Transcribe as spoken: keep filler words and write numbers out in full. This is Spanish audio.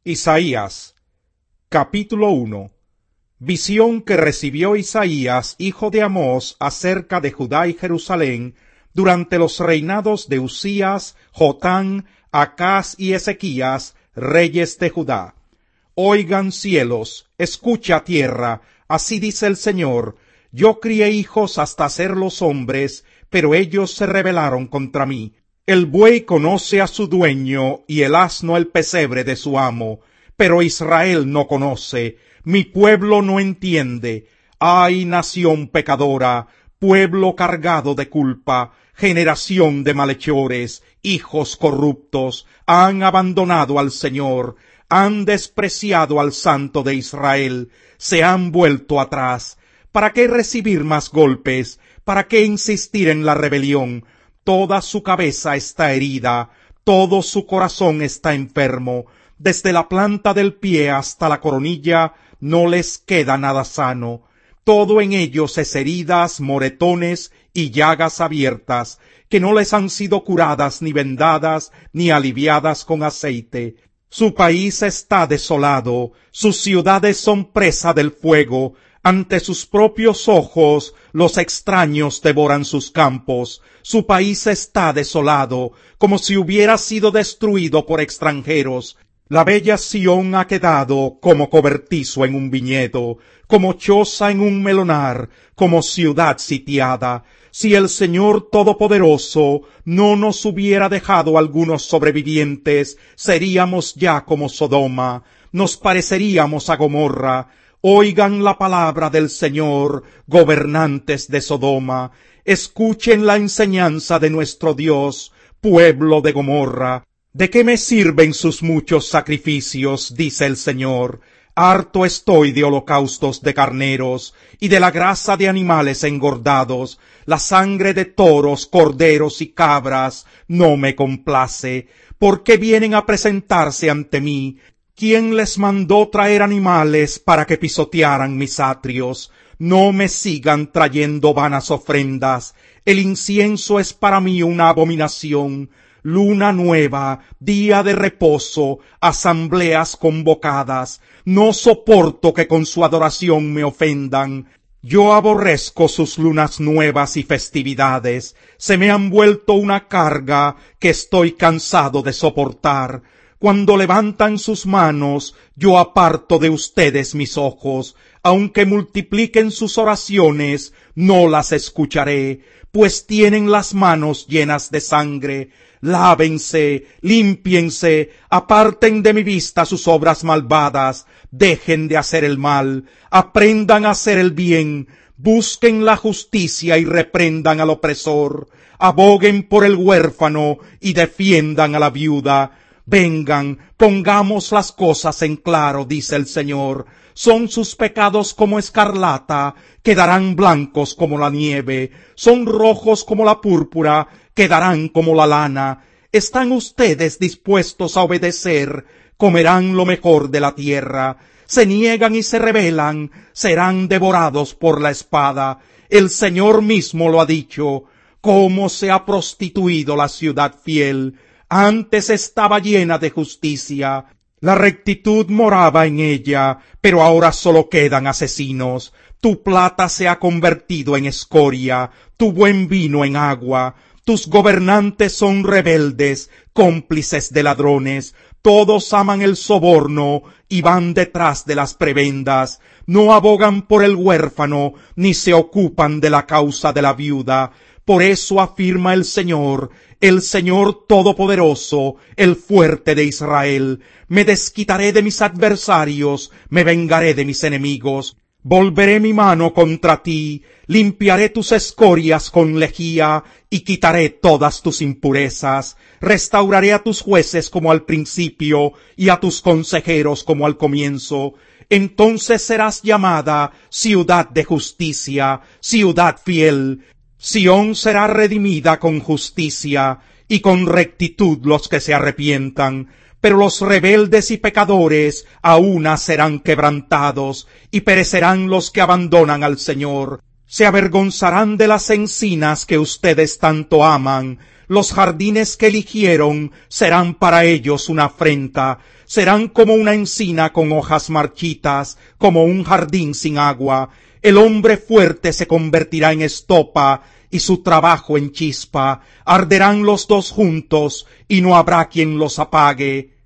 Isaías, capítulo uno. Visión que recibió Isaías, hijo de Amós, acerca de Judá y Jerusalén, durante los reinados de Uzías, Jotán, Acaz y Ezequías, reyes de Judá. Oigan cielos, escucha tierra, así dice el Señor: yo crié hijos hasta hacerlos hombres, pero ellos se rebelaron contra mí. El buey conoce a su dueño, y el asno el pesebre de su amo, pero Israel no conoce, mi pueblo no entiende. Ay, nación pecadora, pueblo cargado de culpa, generación de malhechores, hijos corruptos, han abandonado al Señor, han despreciado al Santo de Israel, se han vuelto atrás. ¿Para qué recibir más golpes? ¿Para qué insistir en la rebelión? Toda su cabeza está herida, todo su corazón está enfermo, desde la planta del pie hasta la coronilla no les queda nada sano. Todo en ellos es heridas, moretones y llagas abiertas, que no les han sido curadas ni vendadas ni aliviadas con aceite. Su país está desolado, sus ciudades son presa del fuego, ante sus propios ojos los extraños devoran sus campos. Su país está desolado, como si hubiera sido destruido por extranjeros. La bella Sión ha quedado como cobertizo en un viñedo, como choza en un melonar, como ciudad sitiada. Si el Señor Todopoderoso no nos hubiera dejado algunos sobrevivientes, seríamos ya como Sodoma, nos pareceríamos a Gomorra. Oigan la palabra del Señor, gobernantes de Sodoma, escuchen la enseñanza de nuestro Dios, pueblo de Gomorra. ¿De qué me sirven sus muchos sacrificios?, dice el Señor. Harto estoy de holocaustos de carneros y de la grasa de animales engordados. La sangre de toros, corderos y cabras no me complace. ¿Por qué vienen a presentarse ante mí? ¿Quién les mandó traer animales para que pisotearan mis atrios? No me sigan trayendo vanas ofrendas. El incienso es para mí una abominación. Luna nueva, día de reposo, asambleas convocadas. No soporto que con su adoración me ofendan. Yo aborrezco sus lunas nuevas y festividades. Se me han vuelto una carga que estoy cansado de soportar. Cuando levantan sus manos, yo aparto de ustedes mis ojos. Aunque multipliquen sus oraciones, no las escucharé, pues tienen las manos llenas de sangre. Lávense, límpiense, aparten de mi vista sus obras malvadas, dejen de hacer el mal, aprendan a hacer el bien, busquen la justicia y reprendan al opresor, aboguen por el huérfano y defiendan a la viuda. Vengan, pongamos las cosas en claro, dice el Señor. Son sus pecados como escarlata, quedarán blancos como la nieve. Son rojos como la púrpura, quedarán como la lana. ¿Están ustedes dispuestos a obedecer? Comerán lo mejor de la tierra. Se niegan y se rebelan, serán devorados por la espada. El Señor mismo lo ha dicho. ¿Cómo se ha prostituido la ciudad fiel? Antes estaba llena de justicia, la rectitud moraba en ella, pero ahora solo quedan asesinos. Tu plata se ha convertido en escoria, tu buen vino en agua. Tus gobernantes son rebeldes, cómplices de ladrones. Todos aman el soborno y van detrás de las prebendas. No abogan por el huérfano, ni se ocupan de la causa de la viuda. Por eso afirma el Señor, el Señor Todopoderoso, el fuerte de Israel: me desquitaré de mis adversarios, me vengaré de mis enemigos. Volveré mi mano contra ti, limpiaré tus escorias con lejía y quitaré todas tus impurezas. Restauraré a tus jueces como al principio y a tus consejeros como al comienzo. Entonces serás llamada ciudad de justicia, ciudad fiel. Sión será redimida con justicia, y con rectitud los que se arrepientan. Pero los rebeldes y pecadores a una serán quebrantados, y perecerán los que abandonan al Señor. Se avergonzarán de las encinas que ustedes tanto aman. Los jardines que eligieron serán para ellos una afrenta, serán como una encina con hojas marchitas, como un jardín sin agua. El hombre fuerte se convertirá en estopa, y su trabajo en chispa. Arderán los dos juntos, y no habrá quien los apague.